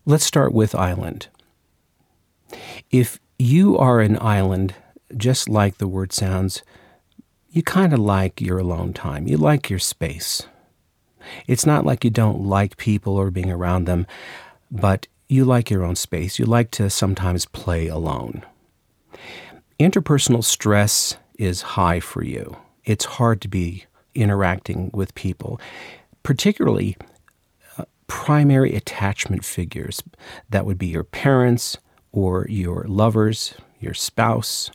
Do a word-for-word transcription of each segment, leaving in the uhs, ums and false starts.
Let's start with island. If you are an island, just like the word sounds, you kind of like your alone time. You like your space. It's not like you don't like people or being around them, but you like your own space. You like to sometimes play alone. Interpersonal stress is high for you. It's hard to be interacting with people, particularly uh, primary attachment figures. That would be your parents or your lovers, your spouse.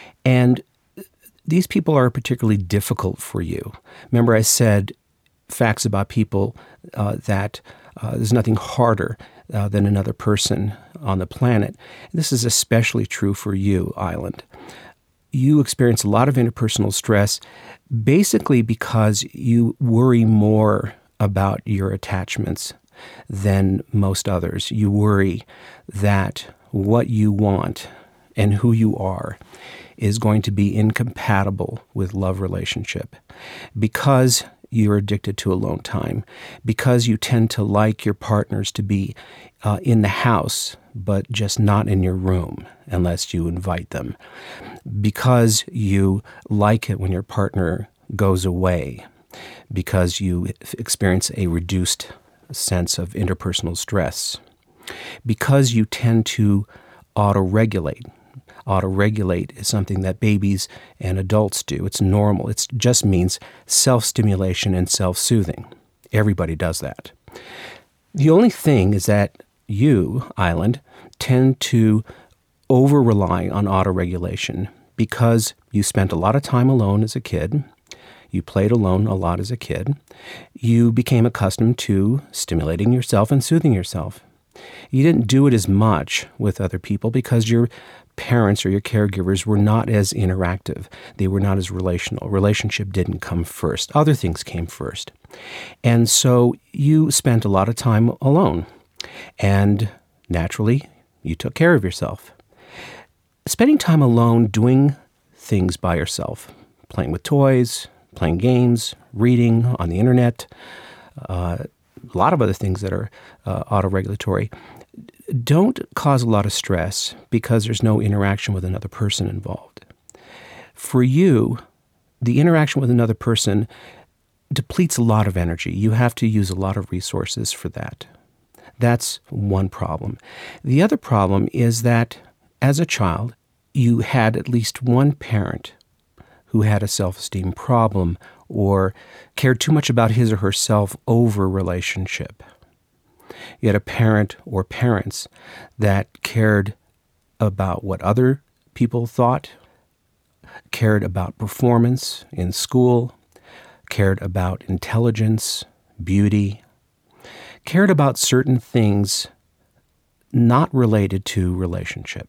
And these people are particularly difficult for you. Remember, I said facts about people uh, that uh, there's nothing harder uh, than another person on the planet. This is especially true for you, island. You experience a lot of interpersonal stress basically because you worry more about your attachments than most others. You worry that what you want and who you are is going to be incompatible with love relationship because you're addicted to alone time, because you tend to like your partners to be uh, in the house, but just not in your room unless you invite them, because you like it when your partner goes away, because you experience a reduced sense of interpersonal stress, because you tend to auto-regulate. Auto-regulate is something that babies and adults do. It's normal. It just means self-stimulation and self-soothing. Everybody does that. The only thing is that you, island, tend to over-rely on auto-regulation because you spent a lot of time alone as a kid. You played alone a lot as a kid. You became accustomed to stimulating yourself and soothing yourself. You didn't do it as much with other people because your parents or your caregivers were not as interactive. They were not as relational. Relationship didn't come first. Other things came first. And so you spent a lot of time alone. And naturally, you took care of yourself. Spending time alone doing things by yourself, playing with toys, playing games, reading on the internet, uh, a lot of other things that are uh, autoregulatory, don't cause a lot of stress because there's no interaction with another person involved. For you, the interaction with another person depletes a lot of energy. You have to use a lot of resources for that. That's one problem. The other problem is that as a child, you had at least one parent who had a self-esteem problem or cared too much about his or herself over relationship. You had a parent or parents that cared about what other people thought, cared about performance in school, cared about intelligence, beauty, cared about certain things not related to relationship.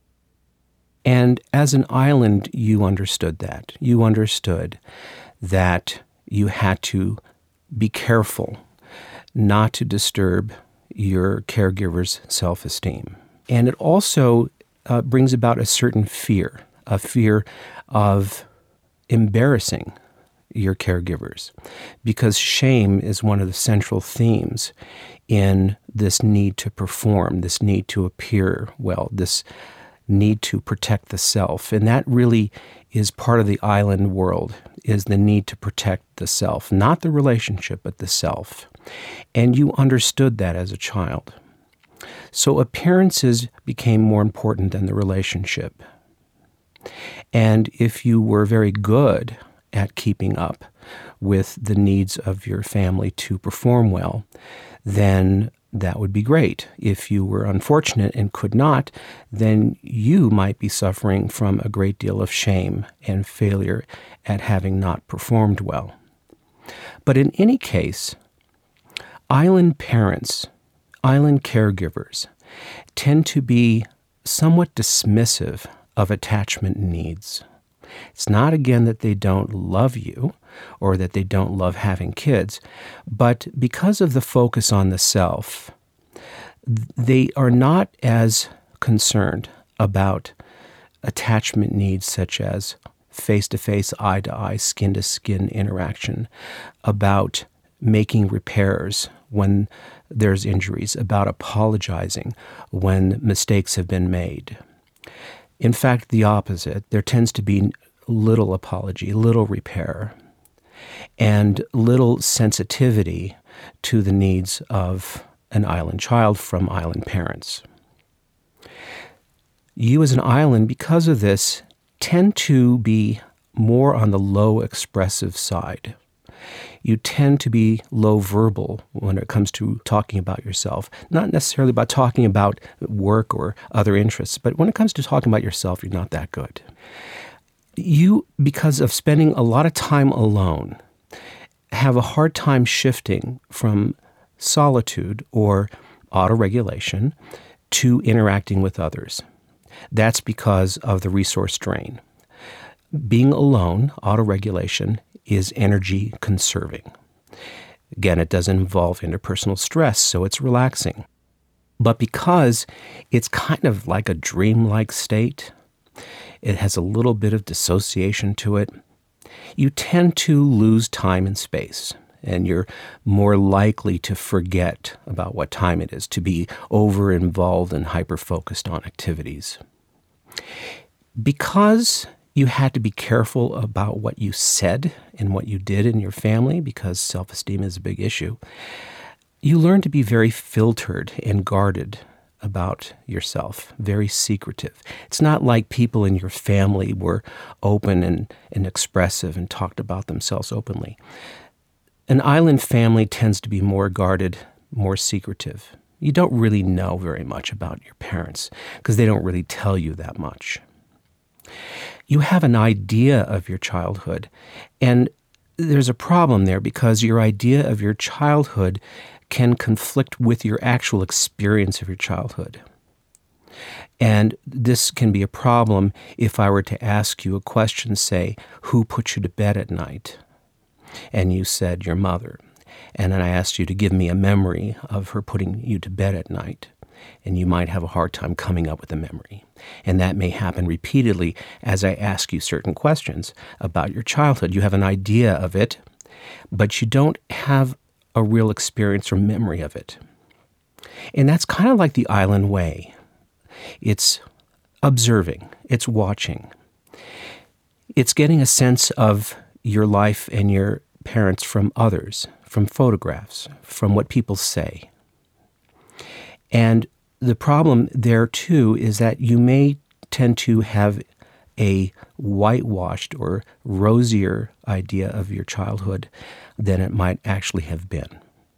And as an island, you understood that. You understood that you had to be careful not to disturb your caregiver's self-esteem. And it also uh, brings about a certain fear, a fear of embarrassing your caregivers, because shame is one of the central themes in this need to perform, this need to appear well, this need to protect the self. And that really is part of the island world, is the need to protect the self, not the relationship, but the self. And you understood that as a child. So appearances became more important than the relationship. And if you were very good at keeping up with the needs of your family to perform well, then that would be great. If you were unfortunate and could not, then you might be suffering from a great deal of shame and failure at having not performed well. But in any case, island parents, island caregivers, tend to be somewhat dismissive of attachment needs. It's not, again, that they don't love you or that they don't love having kids, but because of the focus on the self, they are not as concerned about attachment needs such as face-to-face, eye-to-eye, skin-to-skin interaction, about making repairs when there's injuries, about apologizing when mistakes have been made. In fact, the opposite. There tends to be little apology, little repair, and little sensitivity to the needs of an island child from island parents. You as an island, because of this, tend to be more on the low expressive side. You tend to be low verbal when it comes to talking about yourself. Not necessarily about talking about work or other interests, but when it comes to talking about yourself, you're not that good. You, because of spending a lot of time alone, have a hard time shifting from solitude or autoregulation to interacting with others. That's because of the resource drain. Being alone, autoregulation, is energy conserving. Again, it doesn't involve interpersonal stress, so it's relaxing. But because it's kind of like a dreamlike state, it has a little bit of dissociation to it, you tend to lose time and space, and you're more likely to forget about what time it is, to be over-involved and hyper-focused on activities. Because you had to be careful about what you said and what you did in your family, because self-esteem is a big issue, you learn to be very filtered and guarded about yourself, very secretive. It's not like people in your family were open and, and expressive and talked about themselves openly. An island family tends to be more guarded, more secretive. You don't really know very much about your parents because they don't really tell you that much. You have an idea of your childhood, and there's a problem there because your idea of your childhood can conflict with your actual experience of your childhood. And this can be a problem if I were to ask you a question, say, who put you to bed at night? And you said your mother. And then I asked you to give me a memory of her putting you to bed at night. And you might have a hard time coming up with a memory. And that may happen repeatedly as I ask you certain questions about your childhood. You have an idea of it, but you don't have a real experience or memory of it. And that's kind of like the island way. It's observing, it's watching. It's getting a sense of your life and your parents from others, from photographs, from what people say. And the problem there, too, is that you may tend to have a whitewashed or rosier idea of your childhood than it might actually have been.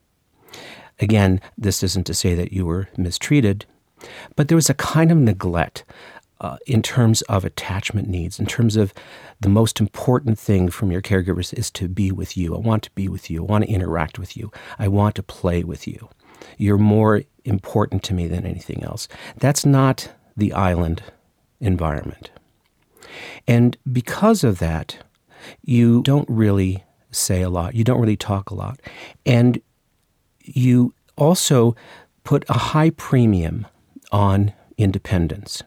Again, this isn't to say that you were mistreated, but there was a kind of neglect uh, in terms of attachment needs, in terms of the most important thing from your caregivers is to be with you. I want to be with you. I want to interact with you. I want to play with you. You're more important to me than anything else. That's not the island environment. And because of that, you don't really say a lot. You don't really talk a lot. And you also put a high premium on independence.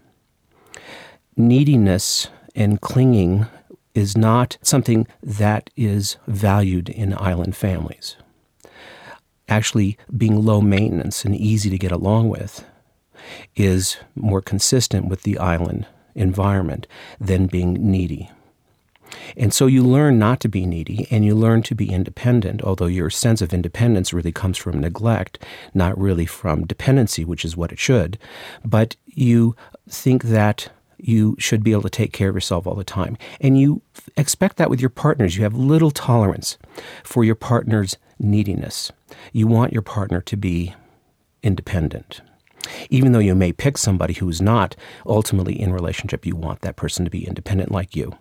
Neediness and clinging is not something that is valued in island families. Actually, being low maintenance and easy to get along with is more consistent with the island environment than being needy. And so you learn not to be needy and you learn to be independent, although your sense of independence really comes from neglect, not really from dependency, which is what it should. But you think that you should be able to take care of yourself all the time. And you expect that with your partners. You have little tolerance for your partner's neediness. You want your partner to be independent. Even though you may pick somebody who's not ultimately in relationship, you want that person to be independent like you.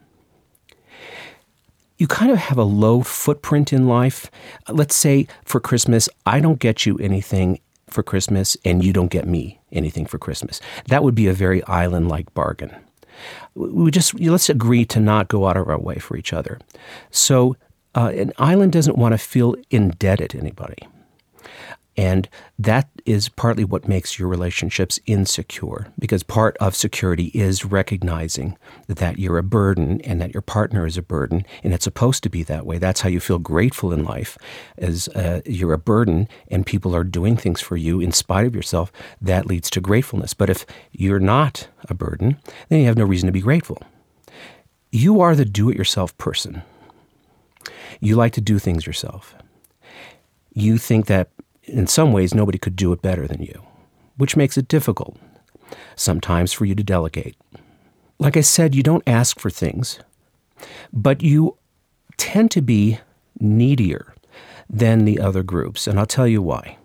You kind of have a low footprint in life. Let's say for Christmas, I don't get you anything for Christmas and you don't get me anything for Christmas. That would be a very island-like bargain. We just let's agree to not go out of our way for each other. So uh, an island doesn't want to feel indebted to anybody. And that is partly what makes your relationships insecure, because part of security is recognizing that you're a burden and that your partner is a burden, and it's supposed to be that way. That's how you feel grateful in life, is uh, you're a burden and people are doing things for you in spite of yourself. That leads to gratefulness. But if you're not a burden, then you have no reason to be grateful. You are the do-it-yourself person. You like to do things yourself. You think that in some ways nobody could do it better than you, which makes it difficult sometimes for you to delegate. Like I said, you don't ask for things, but you tend to be needier than the other groups, and I'll tell you why.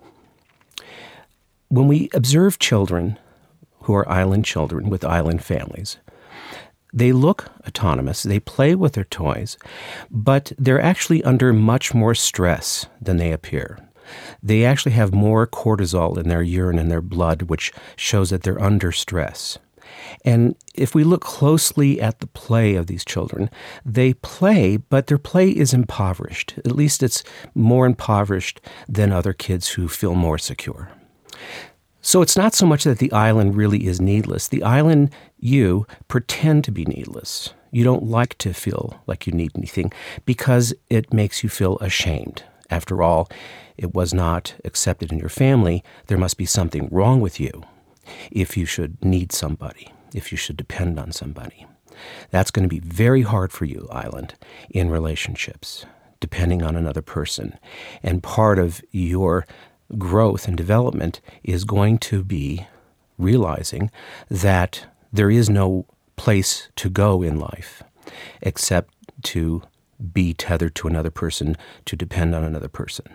When we observe children who are island children with island families, they look autonomous, they play with their toys, but they're actually under much more stress than they appear. They actually have more cortisol in their urine and their blood, which shows that they're under stress. And if we look closely at the play of these children, they play, but their play is impoverished. At least it's more impoverished than other kids who feel more secure. So it's not so much that the island really is needless. The island, you, pretend to be needless. You don't like to feel like you need anything because it makes you feel ashamed. After all, it was not accepted in your family. There must be something wrong with you if you should need somebody, if you should depend on somebody. That's going to be very hard for you, island, in relationships, depending on another person. And part of your growth and development is going to be realizing that there is no place to go in life except to be tethered to another person, to depend on another person.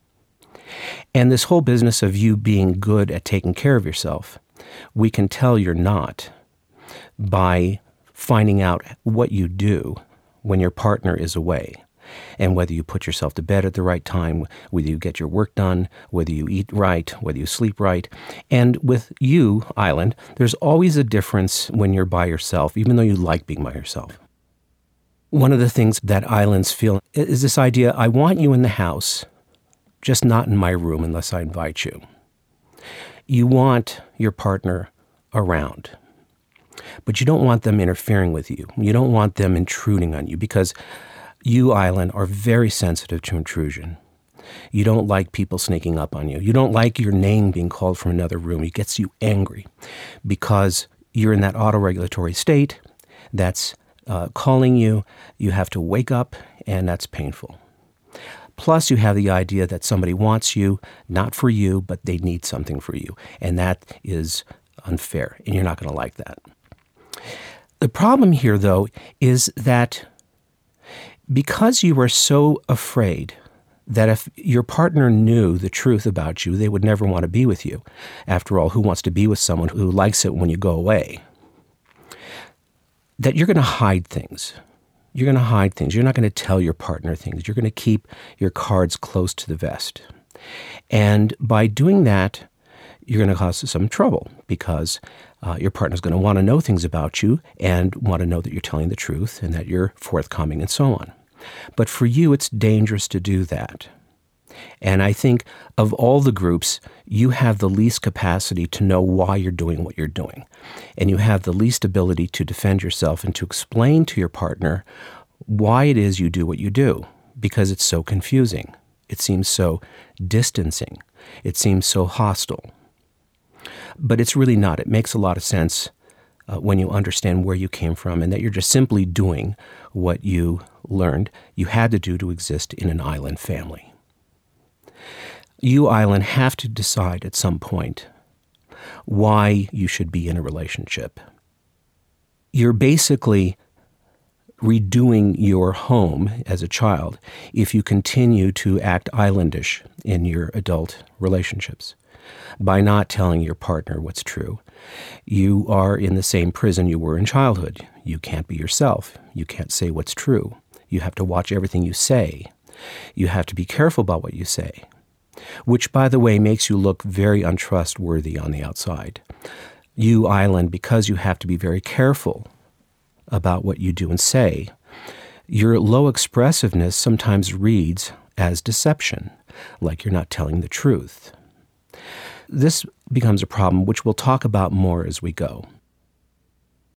And this whole business of you being good at taking care of yourself, we can tell you're not by finding out what you do when your partner is away. And whether you put yourself to bed at the right time, whether you get your work done, whether you eat right, whether you sleep right. And with you, island, there's always a difference when you're by yourself, even though you like being by yourself. One of the things that islands feel is this idea, I want you in the house, just not in my room unless I invite you. You want your partner around, but you don't want them interfering with you. You don't want them intruding on you because you, island, are very sensitive to intrusion. You don't like people sneaking up on you. You don't like your name being called from another room. It gets you angry because you're in that autoregulatory state that's uh, calling you. You have to wake up, and that's painful. Plus, you have the idea that somebody wants you, not for you, but they need something for you. And that is unfair, and you're not going to like that. The problem here, though, is that because you are so afraid that if your partner knew the truth about you, they would never want to be with you. After all, who wants to be with someone who likes it when you go away? That you're going to hide things. You're going to hide things. You're not going to tell your partner things. You're going to keep your cards close to the vest. And by doing that, you're going to cause some trouble because uh, your partner's going to want to know things about you and want to know that you're telling the truth and that you're forthcoming and so on. But for you, it's dangerous to do that. And I think of all the groups, you have the least capacity to know why you're doing what you're doing. And you have the least ability to defend yourself and to explain to your partner why it is you do what you do, because it's so confusing. It seems so distancing. It seems so hostile. But it's really not. It makes a lot of sense uh, when you understand where you came from and that you're just simply doing what you learned you had to do to exist in an island family. You, island, have to decide at some point why you should be in a relationship. You're basically redoing your home as a child if you continue to act islandish in your adult relationships. By not telling your partner what's true, you are in the same prison you were in childhood. You can't be yourself. You can't say what's true. You have to watch everything you say. You have to be careful about what you say, which, by the way, makes you look very untrustworthy on the outside. You, island, because you have to be very careful about what you do and say, your low expressiveness sometimes reads as deception, like you're not telling the truth. This becomes a problem which we'll talk about more as we go.